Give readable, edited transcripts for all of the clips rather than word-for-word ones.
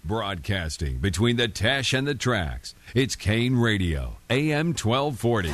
Broadcasting between the Tash and the Tracks. It's Kane Radio, AM 1240.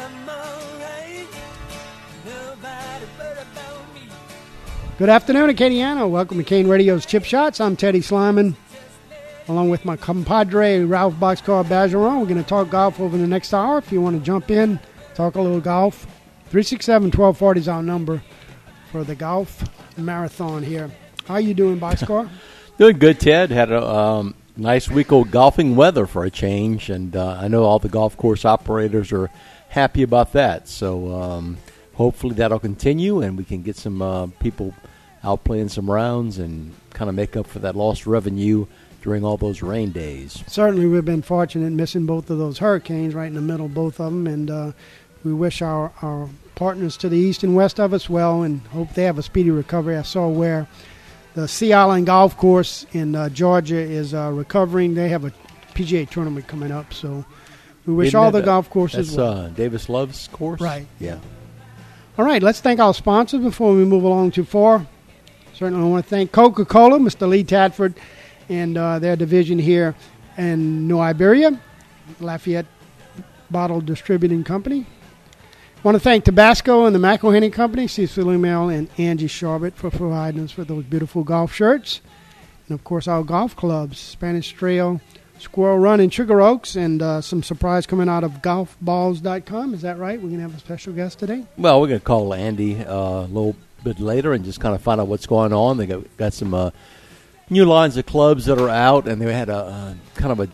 Good afternoon, Acadiana. Welcome to Kane Radio's Chip Shots. I'm Teddy Slyman, along with my compadre, Ralph Boxcar Bergeron. We're going to talk golf over the next hour. If you want to jump in, talk a little golf, 367-1240 is our number for the golf marathon here. How are you doing, Boxcar? Doing good, Ted. Had a nice week of golfing weather for a change, and I know all the golf course operators are happy about that. So hopefully that'll continue, and we can get some people out playing some rounds and kind of make up for that lost revenue during all those rain days. Certainly, we've been fortunate missing both of those hurricanes right in the middle, both of them, and we wish our partners to the east and west of us well and hope they have a speedy recovery. I saw where the Sea Island Golf Course in Georgia is recovering. They have a PGA tournament coming up, so we wish all the golf courses well. Davis Love's course? Right. Yeah. All right, let's thank our sponsors before we move along too far. Certainly I want to thank Coca-Cola, Mr. Lee Tadford, and their division here in New Iberia, Lafayette Bottle Distributing Company. I want to thank Tabasco and the McElhenney Company, Cecil Email and Angie Sharbert for providing us with those beautiful golf shirts. And, of course, our golf clubs, Spanish Trail, Squirrel Run in Sugar Oaks, and some surprise coming out of golfballs.com. Is that right? We're going to have a special guest today? Well, we're going to call Andy a little bit later and just kind of find out what's going on. They got some new lines of clubs that are out, and they had a kind of a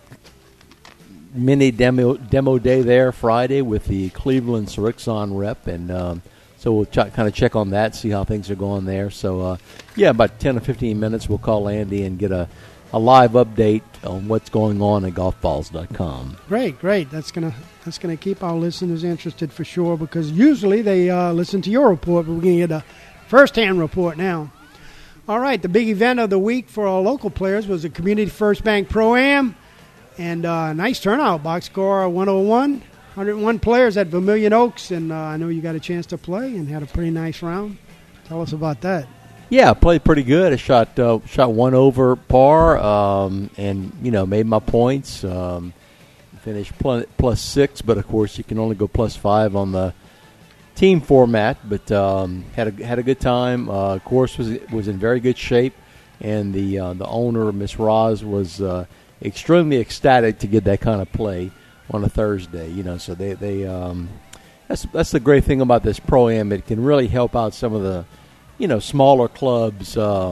mini demo day there Friday with the Cleveland Srixon rep, and so we'll kind of check on that, see how things are going there. So, about 10 or 15 minutes we'll call Andy and get a live update on what's going on at golfballs.com. Great. That's gonna keep our listeners interested for sure, because usually they listen to your report, but we're going to get a first-hand report now. All right, the big event of the week for our local players was the Community First Bank Pro-Am, and nice turnout. Box score 101 players at Vermilion Oaks, and I know you got a chance to play and had a pretty nice round. Tell us about that. Yeah, I played pretty good. I shot one over par, and made my points. Finished plus 6, but of course you can only go plus 5 on the team format. But had a good time. Course was in very good shape, and the owner, Miss Roz, was extremely ecstatic to get that kind of play on a Thursday. So they that's the great thing about this Pro-Am. It can really help out some of the smaller clubs,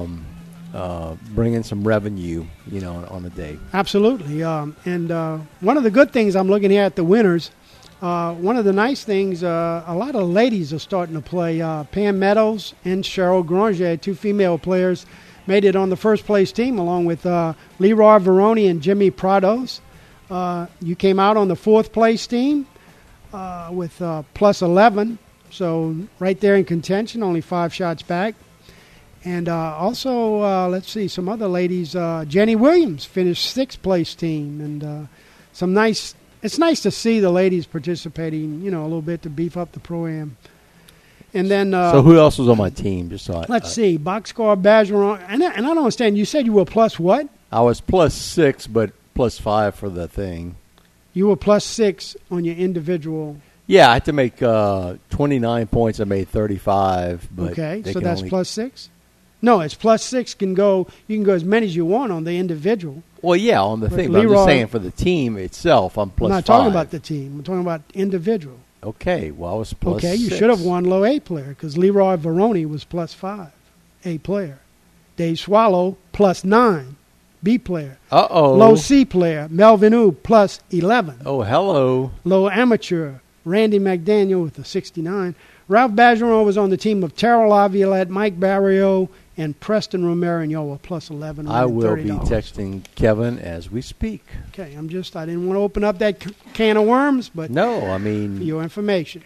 bring in some revenue, on a day. Absolutely. And one of the good things I'm looking here at the winners, one of the nice things, a lot of ladies are starting to play. Pam Meadows and Cheryl Granger, 2 female players, made it on the first place team along with Leroy Veroni and Jimmy Prados. You came out on the 4th place team with plus 11. So right there in contention, only 5 shots back. And also, let's see, some other ladies. Jenny Williams finished 6th place team. And it's nice to see the ladies participating, a little bit to beef up the Pro-Am. And then, so who else was on my team? Let's see, Boxcar Bergeron. And I don't understand, you said you were plus what? I was plus 6, but plus 5 for the thing. You were plus 6 on your individual. Yeah, I had to make 29 points. I made 35. But okay, so that's plus 6? No, it's plus 6. You can go as many as you want on the individual. Well, yeah, on the thing. But I'm just saying for the team itself, I'm plus 5. I'm not talking about the team. I'm talking about individual. Okay, well, I was plus 6. Okay, you should have won low A player because Leroy Veroni was plus 5, A player. Dave Swallow, plus 9, B player. Uh-oh. Low C player, Melvin U, plus 11. Oh, hello. Low amateur, Randy McDaniel with a 69. Ralph Bergeron was on the team of Terrell Laviolette, Mike Barrio, and Preston Romero, and y'all were plus 11. I will be texting Kevin as we speak. Okay, I didn't want to open up that can of worms, but no, I mean, for your information.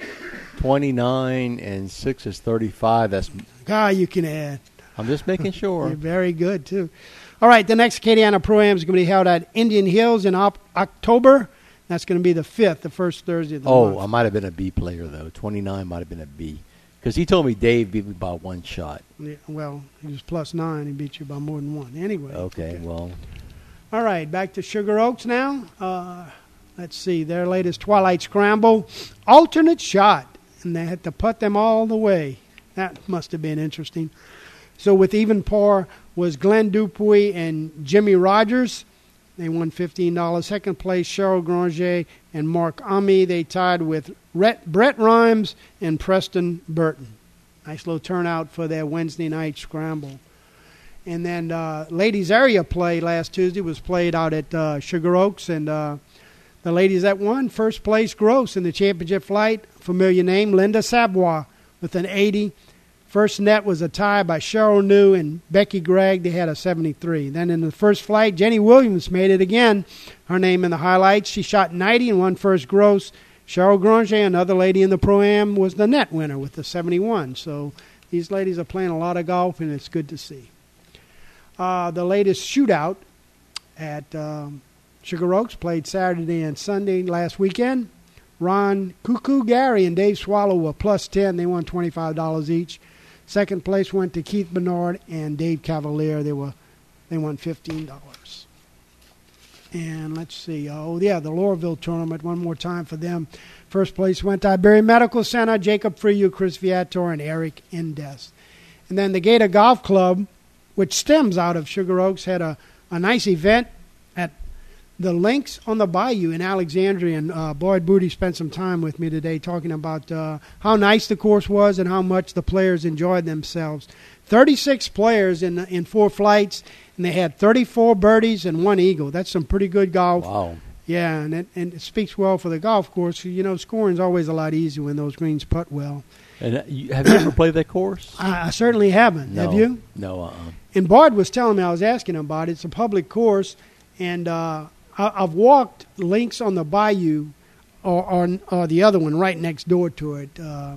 29 and 6 is 35. That's you can add. I'm just making sure. You're very good, too. All right, the next Acadiana Pro-Am is going to be held at Indian Hills in October. That's going to be the 5th, the first Thursday of the month. I might have been a B player, though. 29 might have been a B. Because he told me Dave beat me by 1 shot. Yeah, well, he was plus 9. He beat you by more than 1. Anyway. Okay, well. All right, back to Sugar Oaks now. Let's see, their latest Twilight Scramble, alternate shot, and they had to putt them all the way. That must have been interesting. So with even par was Glenn Dupuy and Jimmy Rogers. They won $15. Second place, Cheryl Granger and Mark Amy. They tied with Brett Rhymes and Preston Burton. Nice little turnout for their Wednesday night scramble. And then ladies area play last Tuesday was played out at Sugar Oaks. And the ladies that won, first place gross in the championship flight, familiar name, Linda Savoie with an 80. First net was a tie by Cheryl New and Becky Gregg. They had a 73. Then in the first flight, Jenny Williams made it again. Her name in the highlights. She shot 90 and won first gross. Cheryl Granger, another lady in the Pro-Am, was the net winner with the 71. So these ladies are playing a lot of golf, and it's good to see. The latest shootout at Sugar Oaks played Saturday and Sunday last weekend. Ron Cuckoo Gary and Dave Swallow were plus 10. They won $25 each. Second place went to Keith Bernard and Dave Cavalier. They won $15. And let's see. The Laurelville tournament, one more time for them. First place went to Iberia Medical Center, Jacob Freyu, Chris Viator, and Eric Indes. And then the Gator Golf Club, which stems out of Sugar Oaks, had a nice event at the Links on the Bayou in Alexandria. And Boyd Booty spent some time with me today talking about how nice the course was and how much the players enjoyed themselves. 36 players in 4 flights, and they had 34 birdies and 1 eagle. That's some pretty good golf. Wow. Yeah, and it speaks well for the golf course. You know, scoring's always a lot easier when those greens putt well. And have you ever played that course? I certainly haven't. No. Have you? No. And Boyd was telling me, I was asking him about it. It's a public course, and I've walked Links on the Bayou or the other one right next door to it.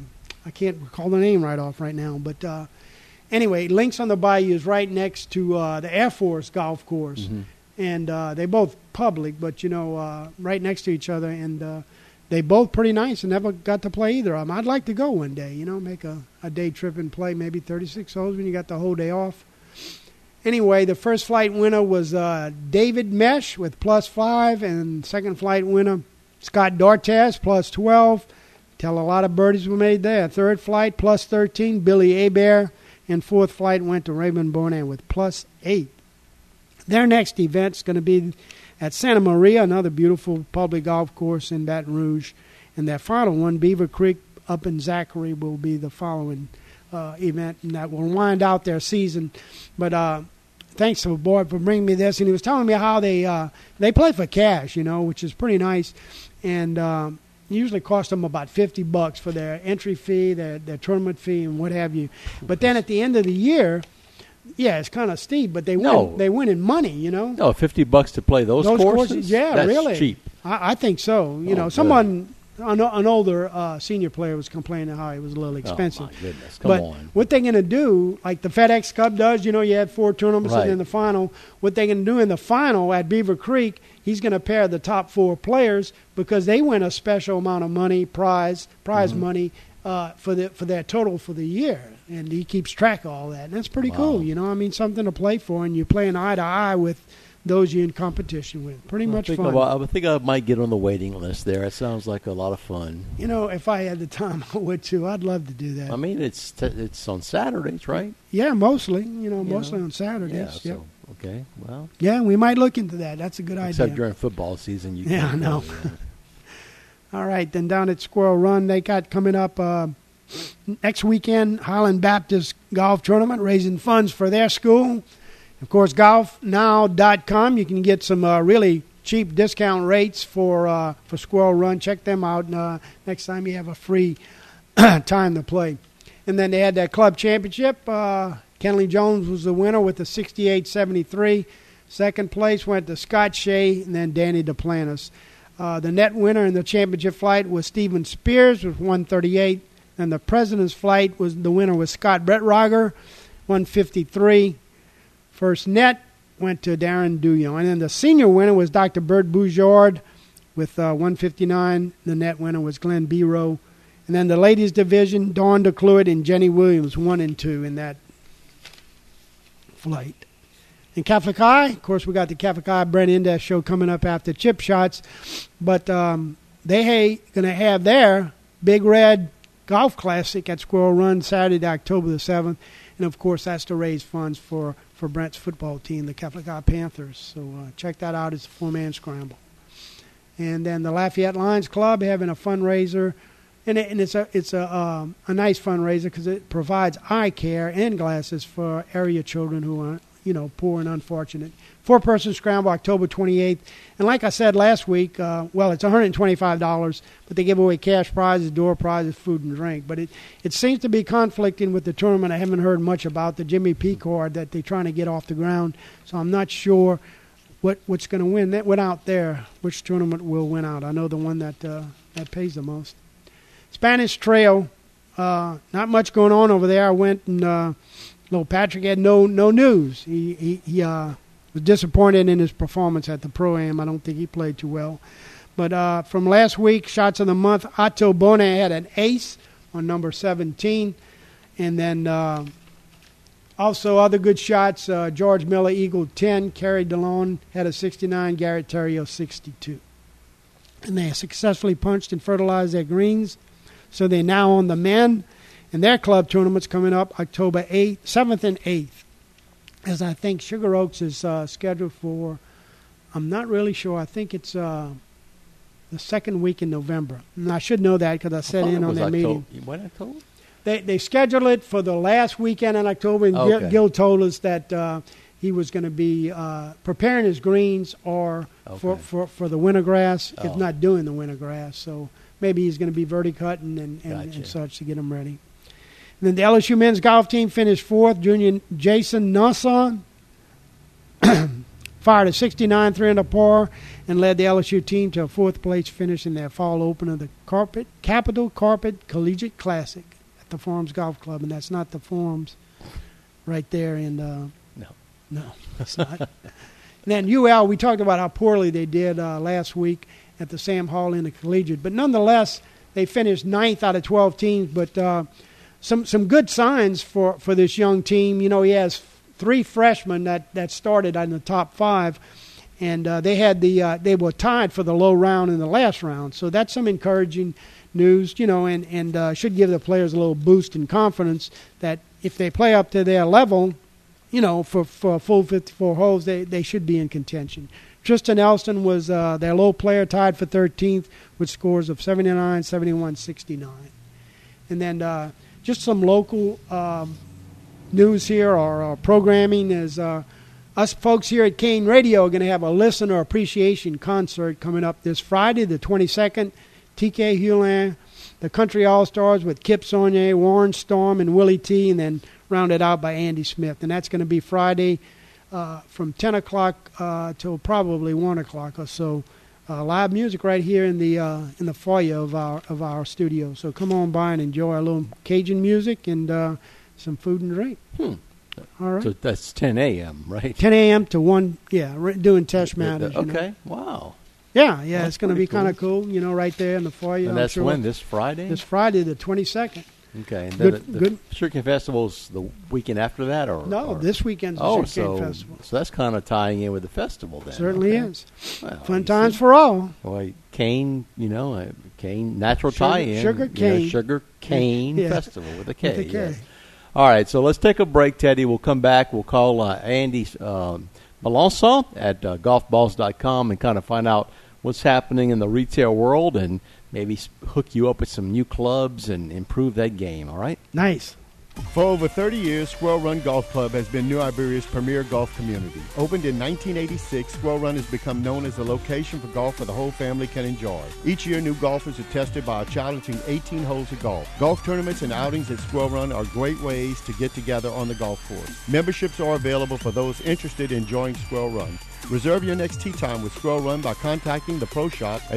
I can't recall the name right off right now. But anyway, Links on the Bayou is right next to the Air Force golf course. Mm-hmm. And they're both public, but, right next to each other. And they both pretty nice and never got to play either of them. I'd like to go one day, make a day trip and play maybe 36 holes when you got the whole day off. Anyway, the first flight winner was David Mesh with plus 5, and second flight winner Scott Dortez plus 12. Tell a lot of birdies were made there. Third flight plus 13, Billy Hebert, and fourth flight went to Raymond Bournet with plus 8. Their next event's going to be at Santa Maria, another beautiful public golf course in Baton Rouge, and their final one, Beaver Creek up in Zachary, will be the following event, and that will wind out their season. But thanks to Boyd for bringing me this, and he was telling me how they play for cash, which is pretty nice, and usually cost them about $50 for their entry fee, their tournament fee, and what have you. But then at the end of the year, yeah, it's kind of steep, but they win. They win in money, No, $50 to play those courses. Yeah, that's really cheap. I think so. An older senior player was complaining how it was a little expensive. Oh, my goodness. Come on. What they're going to do, like the FedEx Cup does, you had 4 tournaments right. and then the final. What they're going to do in the final at Beaver Creek, he's going to pair the top 4 players because they win a special amount of money, prize mm-hmm. money for their total for the year. And he keeps track of all that. And that's pretty cool, something to play for. And you're playing eye to eye with those you're in competition with. Pretty much fun. I think I might get on the waiting list there. It sounds like a lot of fun. If I had the time, I would too. I'd love to do that. I mean, it's on Saturdays, right? Yeah, mostly. Mostly on Saturdays. Yeah, so, okay, well. Yeah, we might look into that. That's a good idea. Except during football season. You can't. I know. All right, then down at Squirrel Run, they got coming up next weekend, Highland Baptist Golf Tournament, raising funds for their school. Of course, golfnow.com. You can get some really cheap discount rates for Squirrel Run. Check them out next time you have a free time to play. And then they had that club championship. Kenley Jones was the winner with a 68-73. Second place went to Scott Shea and then Danny Duplantis. The net winner in the championship flight was Steven Spears with 138. And the President's flight the winner was Scott Brettrager, 153. First net went to Darren Duyon. And then the senior winner was Dr. Bert Boujard with 159. The net winner was Glenn Biro. And then the ladies division, Dawn DeCluid and Jenny Williams, 1 and 2 in that flight. In Catholic High, of course, we got the Catholic High Brent Indes show coming up after Chip Shots. But they going to have their Big Red Golf Classic at Squirrel Run Saturday, October the 7th. And, of course, that's to raise funds for Brent's football team, the Catholic High Panthers. So check that out. It's a 4-man scramble. And then the Lafayette Lions Club having a fundraiser. And it's a nice fundraiser because it provides eye care and glasses for area children who are, poor and unfortunate. 4-person scramble, October 28th. And like I said last week, it's $125, but they give away cash prizes, door prizes, food and drink. But it seems to be conflicting with the tournament. I haven't heard much about the Jimmy P. card that they're trying to get off the ground. So I'm not sure what's going to win. That went out there. Which tournament will win out? I know the one that pays the most. Spanish Trail, not much going on over there. I went and little Patrick had no news. He was disappointed in his performance at the Pro-Am. I don't think he played too well. But from last week, shots of the month, Otto Bonet had an ace on number 17. And then also other good shots, George Miller eagled 10, Kerry DeLone had a 69, Garrett Terrio 62. And they successfully punched and fertilized their greens. So they're now on the men. And their club tournament's coming up October 7th and 8th. As I think Sugar Oaks is scheduled for, I'm not really sure. I think it's the second week in November. And I should know that because I sat in on that meeting. When October? They scheduled it for the last weekend in October. And Okay. Gil told us that he was going to be preparing his greens or for the winter grass, if not doing the winter grass. So maybe he's going to be verticutting and such to get them ready. And then the LSU men's golf team finished fourth. Junior Jason Nasson fired a 69 3-under par and led the LSU team to a fourth-place finish in their fall open of the Capital Carpet Collegiate Classic at the Forums Golf Club. And that's not the Forums right there in No, it's not. And then UL, we talked about how poorly they did last week at the Sam Hall in the Collegiate. But nonetheless, they finished 9th out of 12 teams. But some good signs for this young team. He has 3 freshmen that started in the top 5. And they were tied for the low round in the last round. So that's some encouraging news, and should give the players a little boost in confidence that if they play up to their level, for a full 54 holes, they should be in contention. Tristan Elston was their low player, tied for 13th with scores of 79, 71, 69. And then just some local news here or programming is us folks here at Kane Radio are going to have a listener appreciation concert coming up this Friday, the 22nd. TK Hewlin, the Country All-Stars with Kip Saunier, Warren Storm, and Willie T., and then rounded out by Andy Smith. And that's going to be Friday from 10 o'clock till probably 1 o'clock or so. Live music right here in the foyer of our studio. So come on by and enjoy a little Cajun music and some food and drink. All right. So that's 10 a.m., right? 10 a.m. to 1, doing test matters. Okay, wow. Yeah, That's it's going to be pretty kind of cool, right there in the foyer. And that's when, this Friday? This Friday, the 22nd. Okay, and Good- then the good. Sugarcane Festival's the weekend after that? No, this weekend's the Sugarcane Festival. So that's kind of tying in with the festival then. Certainly okay. is. Well, Fun you times see. for all. Boy, Cane, Cane, natural tie-in. Sugar cane. Sugar Cane Yeah. Festival with a K. With a K. Yes. All right, so let's take a break, Teddy. We'll come back. We'll call Andy Melanson at golfballs.com and kind of find out what's happening in the retail world and maybe hook you up with some new clubs and improve that game, all right? Nice. For over 30 years, Squirrel Run Golf Club has been New Iberia's premier golf community. Opened in 1986, Squirrel Run has become known as a location for golf that the whole family can enjoy. Each year, new golfers are tested by a challenging 18 holes of golf. Golf tournaments and outings at Squirrel Run are great ways to get together on the golf course. Memberships are available for those interested in joining Squirrel Run. Reserve your next tee time with Squirrel Run by contacting the Pro Shop at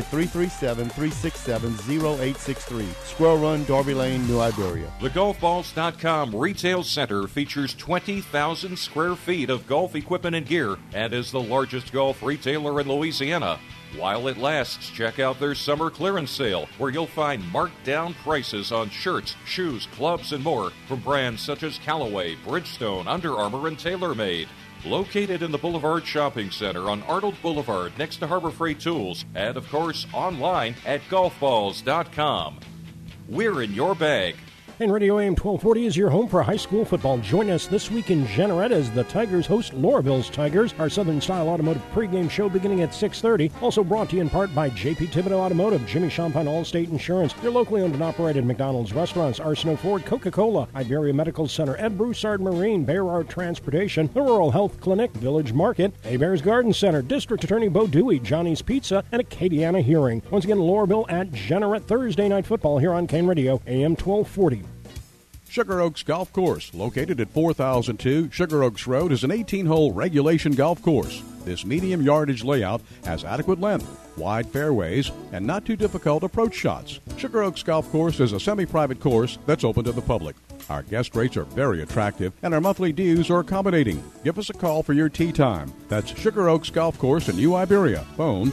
337-367-0863. Squirrel Run, Darby Lane, New Iberia. TheGolfBalls.com Retail Center features 20,000 square feet of golf equipment and gear and is the largest golf retailer in Louisiana. While it lasts, check out their summer clearance sale, where you'll find marked down prices on shirts, shoes, clubs, and more from brands such as Callaway, Bridgestone, Under Armour, and TaylorMade. Located in the Boulevard Shopping Center on Arnold Boulevard next to Harbor Freight Tools, and of course online at golfballs.com. We're in your bag. And Radio AM 1240 is your home for high school football. Join us this week in Jeanerette as the Tigers host Lauraville's Tigers. Our Southern Style Automotive pregame show beginning at 6:30. Also brought to you in part by J.P. Thibodeau Automotive, Jimmy Champagne Allstate Insurance, your locally owned and operated McDonald's restaurants, Arsenault Ford, Coca-Cola, Iberia Medical Center, Ed Broussard Marine, Bayard Transportation, the Rural Health Clinic, Village Market, Bears Garden Center, District Attorney Bo Dewey, Johnny's Pizza, and Acadiana Hearing. Once again, Lauraville at Jeanerette Thursday Night Football here on Kane Radio, AM 1240. Sugar Oaks Golf Course, located at 4002 Sugar Oaks Road, is an 18-hole regulation golf course. This medium yardage layout has adequate length, wide fairways, and not too difficult approach shots. Sugar Oaks Golf Course is a semi-private course that's open to the public. Our guest rates are very attractive, and our monthly dues are accommodating. Give us a call for your tee time. That's Sugar Oaks Golf Course in New Iberia. Phone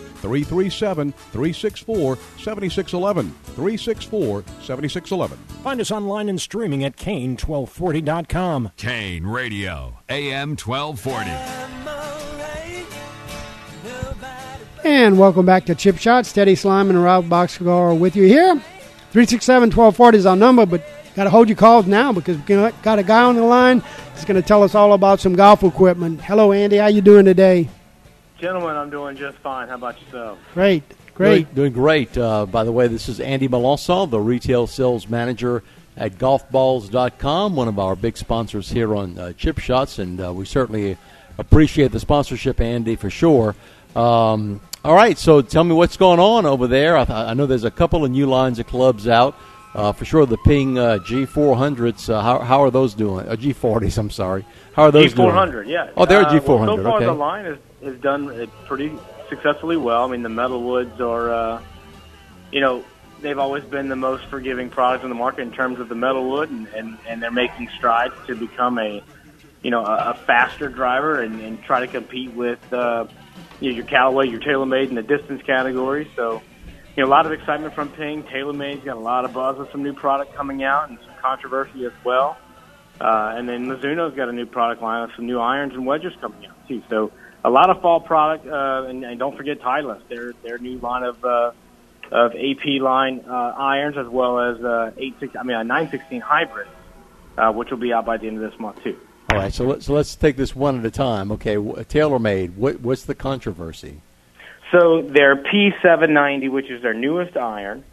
337-364-7611. 364-7611. Find us online and streaming at Kane1240.com. Kane Radio, AM 1240. And welcome back to Chip Shots. Teddy Slyman and Rob Boxcar with you here. 367-1240 is our number, but got to hold your calls now because we got a guy on the line that's going to tell us all about some golf equipment. Hello, Andy. How you doing today? Gentlemen, I'm doing just fine. How about yourself? Great. Doing great. By the way, this is Andy Melanson, the retail sales manager at golfballs.com, one of our big sponsors here on Chip Shots, and we certainly appreciate the sponsorship, Andy, for sure. All right, so tell me what's going on over there. I know there's a couple of new lines of clubs out. For sure, the Ping G400s, how are those doing? G40s, I'm sorry. How are those doing? G400, yeah. Oh, they're G400, well, so far okay. the line has done pretty successfully well. I mean, the Metalwoods are, they've always been the most forgiving product in the market in terms of the Metalwood, and they're making strides to become a faster driver and try to compete with your Callaway, your TaylorMade in the distance category. So, a lot of excitement from Ping. TaylorMade's got a lot of buzz with some new product coming out and some controversy as well. And then Mizuno's got a new product line with some new irons and wedges coming out too. So a lot of fall product, and don't forget Titleist, their new line of AP line irons, as well as a 916 hybrid, which will be out by the end of this month too. All right, so let's take this one at a time. Okay, TaylorMade, what's the controversy? So their P790, which is their newest iron,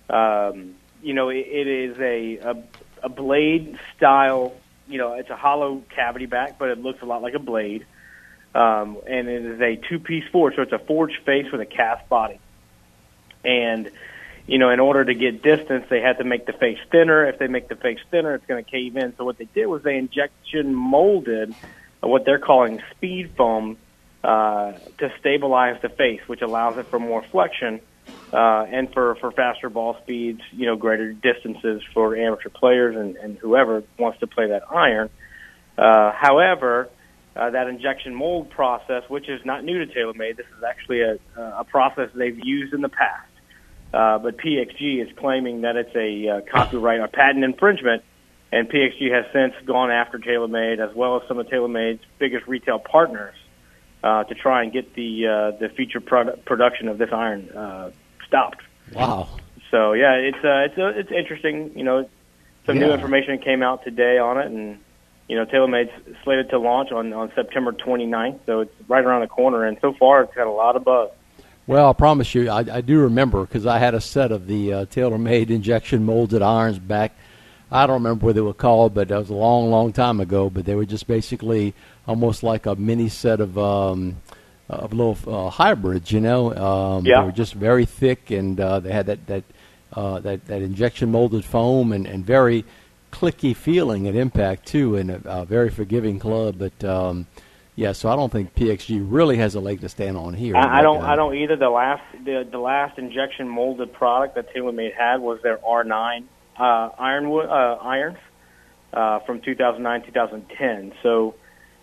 it is a blade style. It's a hollow cavity back, but it looks a lot like a blade. And it is a two-piece forge, so it's a forged face with a cast body. And in order to get distance, they had to make the face thinner. If they make the face thinner, it's going to cave in. So what they did was they injection molded what they're calling speed foam to stabilize the face, which allows it for more flexion and for faster ball speeds, greater distances for amateur players and whoever wants to play that iron. However, that injection mold process, which is not new to TaylorMade, this is actually a process they've used in the past. But PXG is claiming that it's a copyright or patent infringement, and PXG has since gone after TaylorMade as well as some of TaylorMade's biggest retail partners to try and get the future production of this iron stopped. Wow! So yeah, it's interesting. Some new information came out today on it, and TaylorMade's slated to launch on September 29th, so it's right around the corner. And so far, it's got a lot of buzz. Well, I promise you, I do remember because I had a set of the TaylorMade injection molded irons back. I don't remember what they were called, but that was a long, long time ago. But they were just basically almost like a mini set of little hybrids, They were just very thick, and they had that injection molded foam and very clicky feeling at impact too, and a very forgiving club. But so I don't think PXG really has a leg to stand on here. I don't either. The last injection molded product that TaylorMade had was their R9 irons from 2009-2010. So,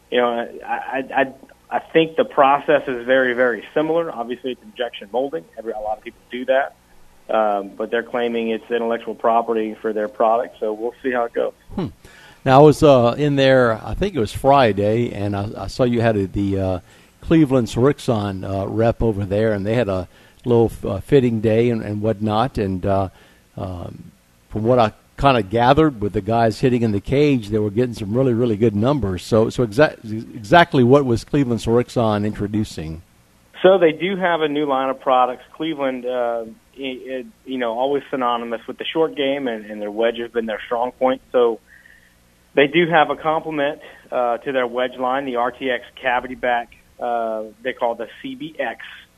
I think the process is very, very similar. Obviously, it's injection molding. A lot of people do that. But they're claiming it's intellectual property for their product, so we'll see how it goes. Now, I was in there, I think it was Friday, and I saw you had the Cleveland Srixon rep over there, and they had a little fitting day and whatnot. And from what I kind of gathered with the guys hitting in the cage, they were getting some really, really good numbers. So exactly what was Cleveland Srixon introducing? So they do have a new line of products. Cleveland, always synonymous with the short game, and their wedge has been their strong point. So they do have a complement to their wedge line, the RTX cavity back. They call it the CBX.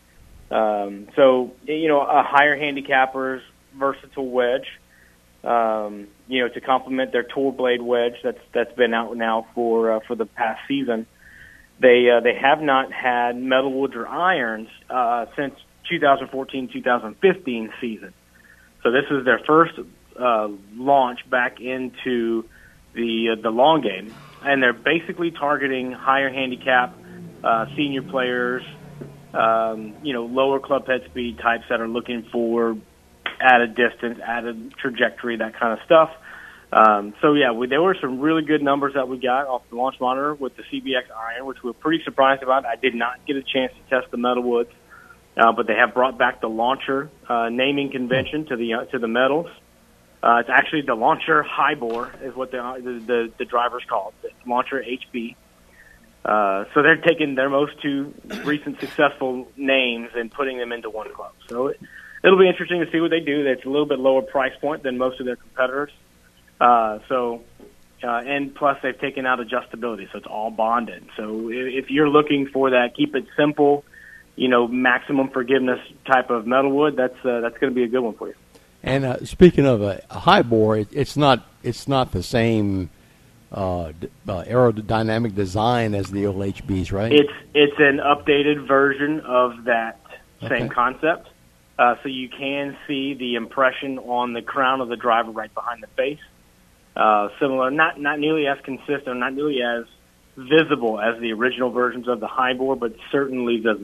A higher handicapper's versatile wedge, to complement their tour blade wedge that's been out now for the past season. They have not had metalwoods or irons since 2014-2015 season. So this is their first launch back into the long game, and they're basically targeting higher handicap senior players, lower club head speed types that are looking for added distance, added trajectory, that kind of stuff. There were some really good numbers that we got off the launch monitor with the CBX iron, which we're pretty surprised about. I did not get a chance to test the metalwoods, but they have brought back the launcher naming convention to the metals. It's actually the launcher high bore is what the drivers call it, the launcher HB. So they're taking their most two recent successful names and putting them into one club. So it'll be interesting to see what they do. It's a little bit lower price point than most of their competitors. And plus they've taken out adjustability, so it's all bonded. So if you're looking for that, keep it simple, maximum forgiveness type of metalwood, that's going to be a good one for you. And speaking of a high bore, it's not the same aerodynamic design as the old HBs, right? It's an updated version of that same concept. So you can see the impression on the crown of the driver right behind the face. Similar, not nearly as consistent, not nearly as visible as the original versions of the high bore, but certainly visible.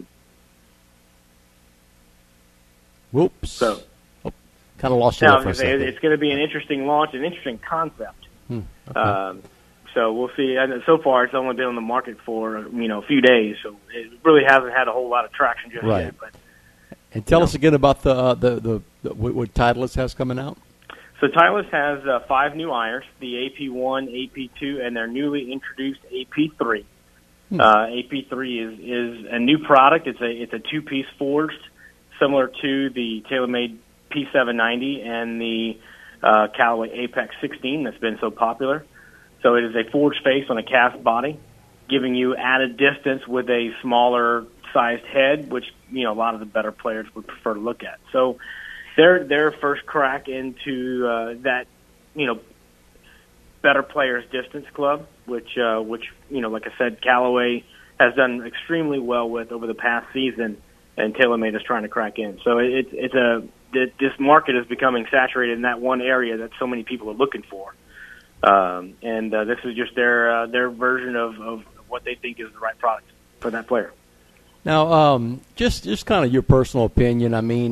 Whoops. So, kind of lost you there for a second. It's going to be an interesting launch, an interesting concept. Okay. So we'll see. And so far, it's only been on the market for a few days, so it really hasn't had a whole lot of traction just yet. But and tell us again about the what Titleist has coming out. So Titleist has 5 new irons: the AP1, AP2, and their newly introduced AP3. AP3 is a new product. It's a 2-piece forged, similar to the TaylorMade P790 and the Callaway Apex 16 that's been so popular. So it is a forged face on a cast body, giving you added distance with a smaller sized head, which a lot of the better players would prefer to look at. So their first crack into that better players distance club, which like I said, Callaway has done extremely well with over the past season, and TaylorMade is trying to crack in. So this market is becoming saturated in that one area that so many people are looking for. And this is just their version of what they think is the right product for that player. Now, just kind of your personal opinion. I mean,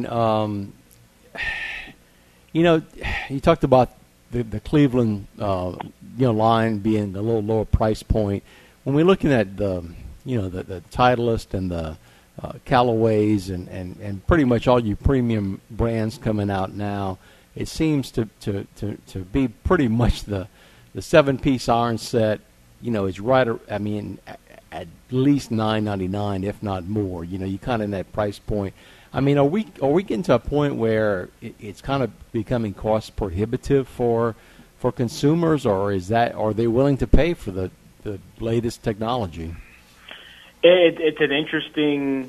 you talked about the Cleveland line being a little lower price point. When we're looking at the Titleist and the Callaways and pretty much all your premium brands coming out now, it seems to be pretty much the 7-piece iron set. Is right. I mean, at least $9.99, if not more. You kind of in that price point. I mean, are we getting to a point where it's kind of becoming cost prohibitive for consumers, or are they willing to pay for the latest technology? It's an interesting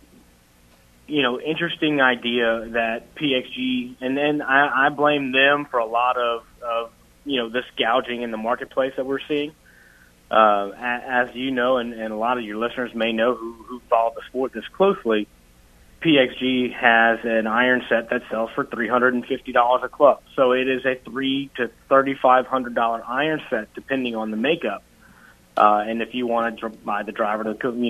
idea that PXG, and then I blame them for a lot of this gouging in the marketplace that we're seeing. As you know, and a lot of your listeners may know who follow the sport this closely, PXG has an iron set that sells for $350 a club. So it is a $300 to $3,500 iron set, depending on the makeup. And if you want to buy the driver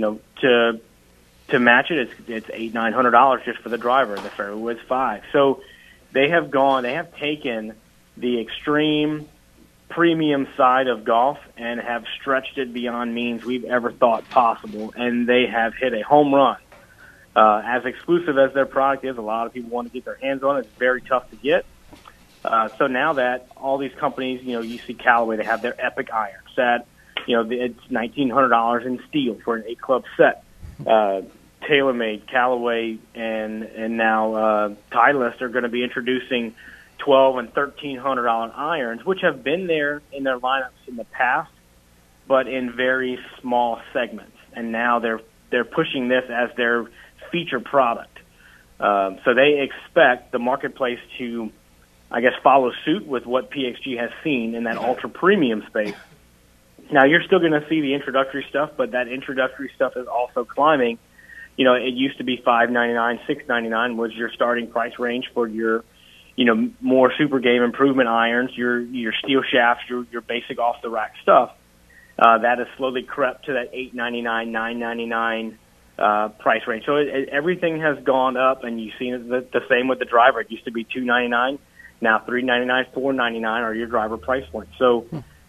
to match it, it's $800-900 just for the driver. The fairway is $500. So they have taken the extreme premium side of golf and have stretched it beyond means we've ever thought possible, and they have hit a home run. As exclusive as their product is, a lot of people want to get their hands on it. It's very tough to get. So now that all these companies, you see Callaway, they have their Epic irons that, it's $1,900 in steel for an 8-club set. TaylorMade, Callaway, and now Titleist are going to be introducing $1,200 and $1,300 irons, which have been there in their lineups in the past, but in very small segments. And now they're pushing this as their feature product. So they expect the marketplace to, I guess, follow suit with what PXG has seen in that ultra premium space. Now you're still going to see the introductory stuff, but that introductory stuff is also climbing. It used to be $599, $699 was your starting price range for your, more super game improvement irons, your steel shafts, your basic off the rack stuff. That has slowly crept to that $899, $999 price range. So everything has gone up, and you've seen the same with the driver. It used to be $299, now $399, $499 are your driver price points. So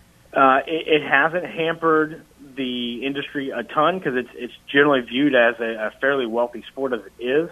it hasn't hampered the industry a ton because it's generally viewed as a fairly wealthy sport as it is.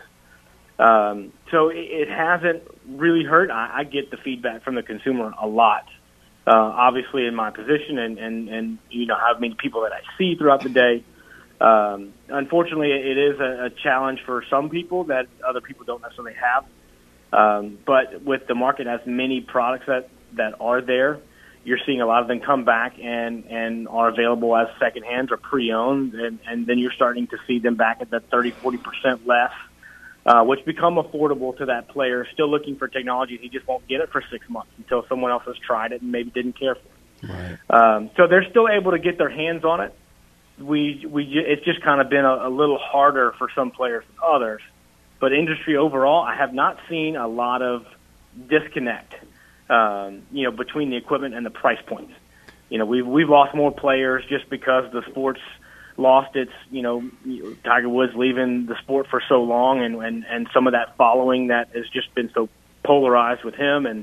So it hasn't really hurt. I get the feedback from the consumer a lot. Obviously, in my position and how many people that I see throughout the day. Unfortunately, it is a challenge for some people that other people don't necessarily have. But with the market as many products that are there, you're seeing a lot of them come back and are available as secondhands or pre-owned, and then you're starting to see them back at that 30-40% less, which become affordable to that player still looking for technology. He just won't get it for 6 months until someone else has tried it and maybe didn't care for it. Right. So they're still able to get their hands on it. It's just kind of been a little harder for some players than others. But industry overall, I have not seen a lot of disconnect, between the equipment and the price points. We've lost more players just because the sport's lost its, Tiger Woods leaving the sport for so long and some of that following that has just been so polarized with him. And,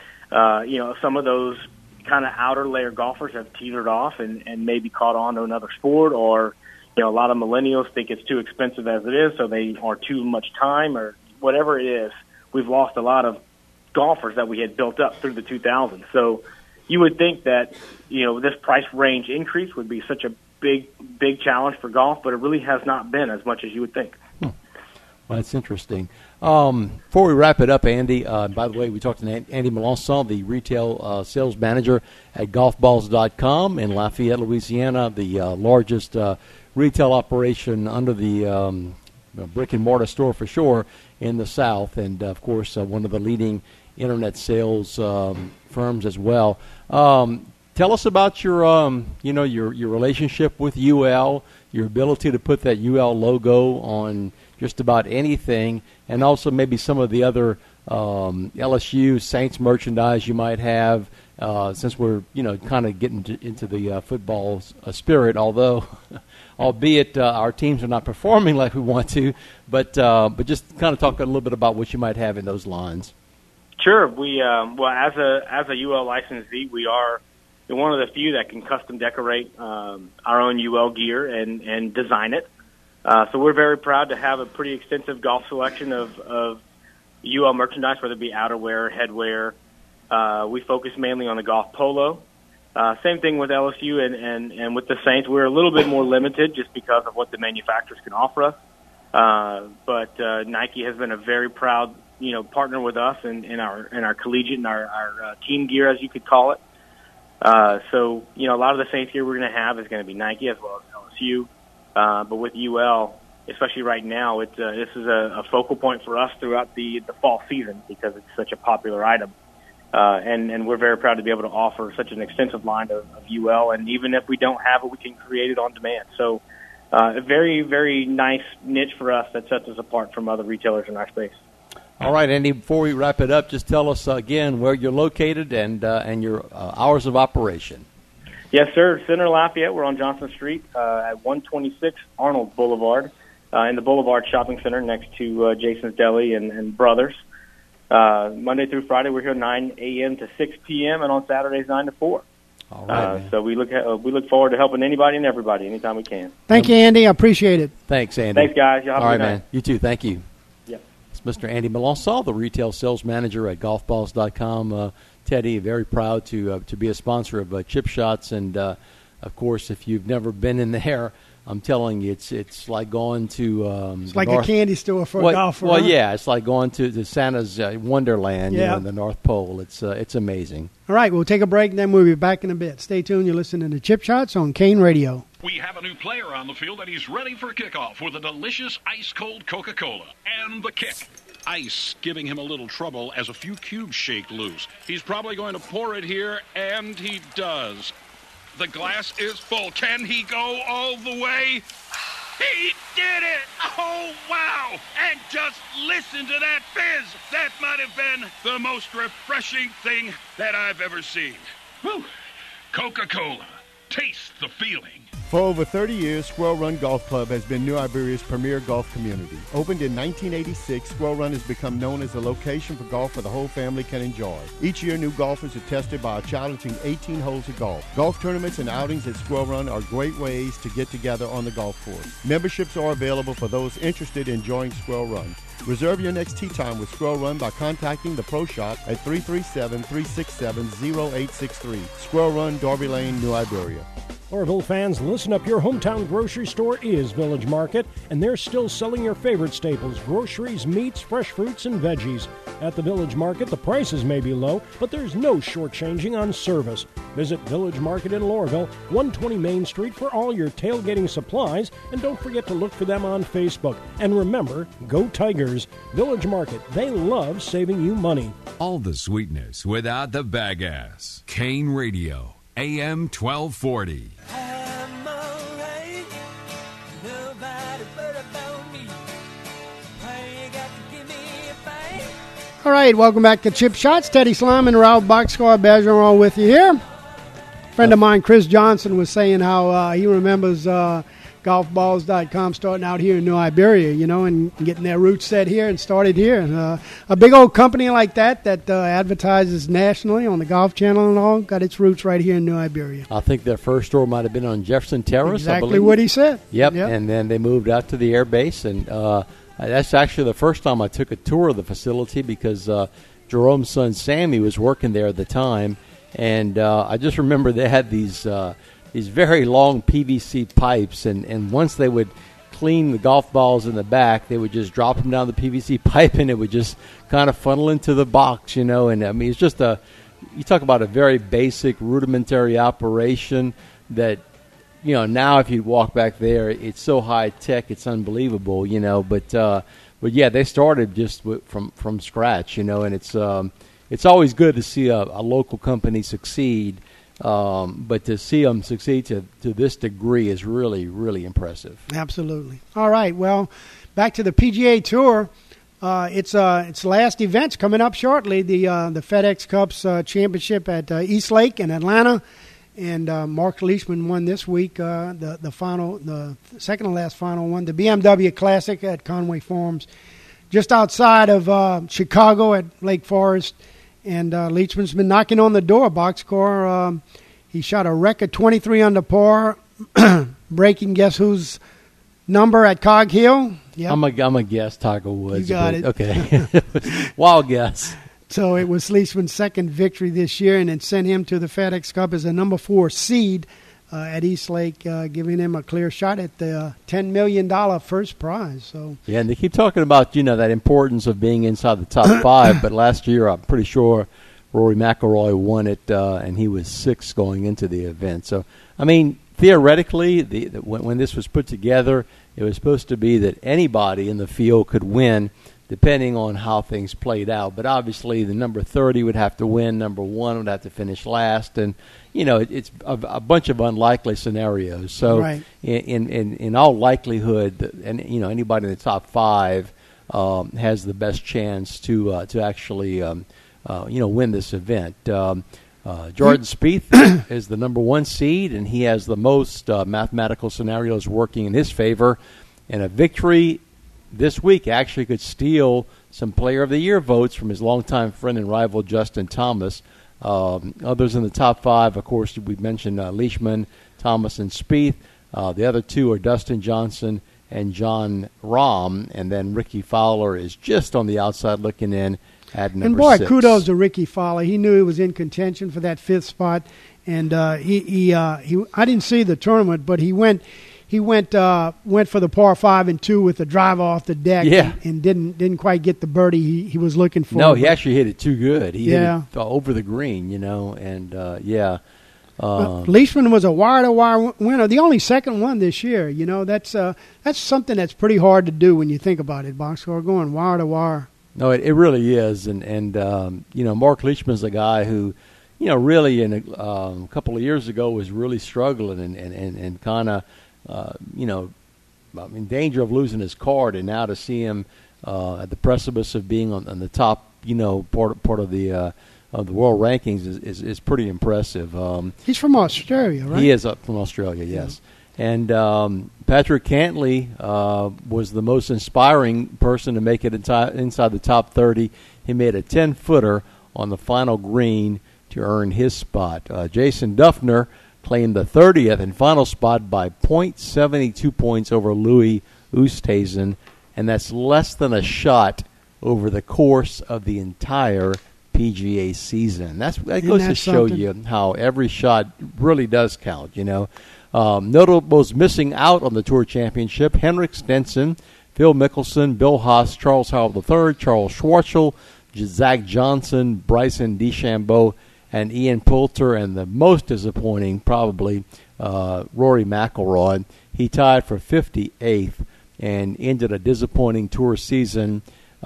some of those kind of outer layer golfers have teetered off and maybe caught on to another sport, or, a lot of millennials think it's too expensive as it is, so they are too much time or whatever it is. We've lost a lot of golfers that we had built up through the 2000s. So you would think that, this price range increase would be such a big challenge for golf, but it really has not been as much as you would think. Well, that's interesting. Before we wrap it up, Andy, by the way, we talked to Andy Melanson, the retail sales manager at golfballs.com in Lafayette, Louisiana, the largest retail operation under the brick-and-mortar store for sure in the South, and, of course, one of the leading internet sales firms as well. Tell us about your relationship with UL, your ability to put that UL logo on just about anything, and also maybe some of the other LSU Saints merchandise you might have, since we're kind of getting into the football spirit, albeit our teams are not performing like we want to, but just kind of talk a little bit about what you might have in those lines. Sure. We as a UL licensee, we are one of the few that can custom decorate our own UL gear and design it. So we're very proud to have a pretty extensive golf selection of UL merchandise, whether it be outerwear, headwear. We focus mainly on the golf polo. Same thing with LSU and with the Saints. We're a little bit more limited just because of what the manufacturers can offer us. But Nike has been a very proud partner with us in our collegiate and our team gear, as you could call it. So a lot of the Saints gear we're going to have is going to be Nike as well as LSU. But with UL, especially right now, this is a focal point for us throughout the fall season because it's such a popular item. And we're very proud to be able to offer such an extensive line of UL. And even if we don't have it, we can create it on demand. So a very, very nice niche for us that sets us apart from other retailers in our space. All right, Andy, before we wrap it up, just tell us again where you're located and your hours of operation. Yes, sir. Center Lafayette. We're on Johnson Street at 126 Arnold Boulevard in the Boulevard Shopping Center next to Jason's Deli and Brothers. Monday through Friday, we're here 9 a.m. to 6 p.m. and on Saturdays 9 to 4. All right, So we look forward to helping anybody and everybody anytime we can. Thank you, Andy. I appreciate it. Thanks, Andy. Thanks, guys. Y'all have All a right, good night. man. You too. Thank you. Yeah. It's Mr. Andy Melanson, the retail sales manager at golfballs.com. Teddy, very proud to be a sponsor of Chip Shots. And, of course, if you've never been in there, I'm telling you, it's like going to it's like a candy store for a golfer. Well, huh? yeah, it's like going to Santa's Wonderland, Yeah. in the North Pole. It's amazing. All right, we'll take a break, and then we'll be back in a bit. Stay tuned. You're listening to Chip Shots on Kane Radio. We have a new player on the field, and he's ready for kickoff with a delicious ice-cold Coca-Cola. And the kick. Ice giving him a little trouble as a few cubes shake loose. He's probably going to pour it here, and he does. The glass is full. Can he go all the way? He did it! Oh, wow! And just listen to that fizz! That might have been the most refreshing thing that I've ever seen. Whew. Coca-Cola. Taste the feeling. For over 30 years, Squirrel Run Golf Club has been New Iberia's premier golf community. Opened in 1986, Squirrel Run has become known as a location for golf the whole family can enjoy. Each year, new golfers are tested by a challenging 18 holes of golf. Golf tournaments and outings at Squirrel Run are great ways to get together on the golf course. Memberships are available for those interested in joining Squirrel Run. Reserve your next tee time with Squirrel Run by contacting the Pro Shop at 337-367-0863. Squirrel Run, Darby Lane, New Iberia. Oroville fans, listen up. Your hometown grocery store is Village Market, and they're still selling your favorite staples, groceries, meats, fresh fruits, and veggies. At the Village Market, the prices may be low, but there's no shortchanging on service. Visit Village Market in Lorville, 120 Main Street for all your tailgating supplies, and don't forget to look for them on Facebook. And remember, go Tigers. Village Market, they love saving you money. All the sweetness without the bagass. Kane Radio, AM 1240. I'm alright. Nobody but about me. Why you got to give me a fight? All right, welcome back to Chip Shots. Teddy Slime and Ralph Boxcar Bergeron with you here. Friend of mine, Chris Johnson, was saying how he remembers golfballs.com starting out here in New Iberia, and getting their roots set here and started here. A big old company like that advertises nationally on the Golf Channel and all, got its roots right here in New Iberia. I think their first store might have been on Jefferson Terrace. Exactly what he said. Yep, and then they moved out to the air base, and that's actually the first time I took a tour of the facility because Jerome's son Sammy was working there at the time, and I just remember they had these very long PVC pipes, and once they would clean the golf balls in the back, they would just drop them down the PVC pipe, and it would just kind of funnel into the box, and I mean, it's just you talk about a very basic, rudimentary operation that, now if you walk back there, it's so high-tech, it's unbelievable, but yeah, they started just from scratch, and it's always good to see a local company succeed. But to see them succeed to this degree is really, really impressive. Absolutely. All right. Well, back to the PGA Tour. Its last event's coming up shortly. The FedEx Cup's championship at East Lake in Atlanta, and Mark Leishman won this week. The second to last final one, the BMW Classic at Conway Farms, just outside of Chicago at Lake Forest. And Leachman's been knocking on the door, Boxcar. He shot a record 23 under par, breaking guess whose number at Cog Hill? Yep. I'm a guess Tiger Woods. You got it. Okay. Wild guess. So it was Leishman's second victory this year, and it sent him to the FedEx Cup as a number 4 seed at East Lake, giving him a clear shot at the $10 million first prize. So yeah, and they keep talking about that importance of being inside the top 5. But last year, I'm pretty sure Rory McIlroy won it, and he was 6th going into the event. So I mean, theoretically, when this was put together, it was supposed to be that anybody in the field could win, depending on how things played out. But obviously, the number 30 would have to win, number 1 would have to finish last, and it's a bunch of unlikely scenarios. So, right. in all likelihood, and anybody in the top 5 has the best chance to actually win this event. Jordan Spieth is the number 1 seed, and he has the most mathematical scenarios working in his favor, and a victory this week actually could steal some Player of the Year votes from his longtime friend and rival Justin Thomas. Others in the top 5, of course, we mentioned Leishman, Thomas, and Spieth. The other 2 are Dustin Johnson and John Rahm, and then Ricky Fowler is just on the outside looking in at number 6. And boy, kudos to Ricky Fowler. He knew he was in contention for that 5th spot, and he I didn't see the tournament, but he went for the par 5 and 2 with the driver off the deck, and didn't quite get the birdie he was looking for. No, he actually hit it too good. He hit it over the green, and Leishman was a wire-to-wire winner, the only second one this year. That's something that's pretty hard to do when you think about it, Boxcar, going wire-to-wire. No, it really is, and Mark Leishman's a guy who, really in a couple of years ago was really struggling and kind of, in danger of losing his card, and now to see him at the precipice of being on the top, part of the world rankings is pretty impressive. He's from Australia, right? He is up from Australia, yes. Yeah. And Patrick Cantley was the most inspiring person to make it inside the top 30. He made a 10-footer on the final green to earn his spot. Jason Duffner claimed the 30th and final spot by .72 points over Louis Oosthuizen, and that's less than a shot over the course of the entire PGA season. That goes to show you how every shot really does count, Notables missing out on the Tour Championship: Henrik Stenson, Phil Mickelson, Bill Haas, Charles Howell III, Charles Schwartzel, Zach Johnson, Bryson DeChambeau, and Ian Poulter, and the most disappointing probably Rory McIlroy. He tied for 58th and ended a disappointing Tour season.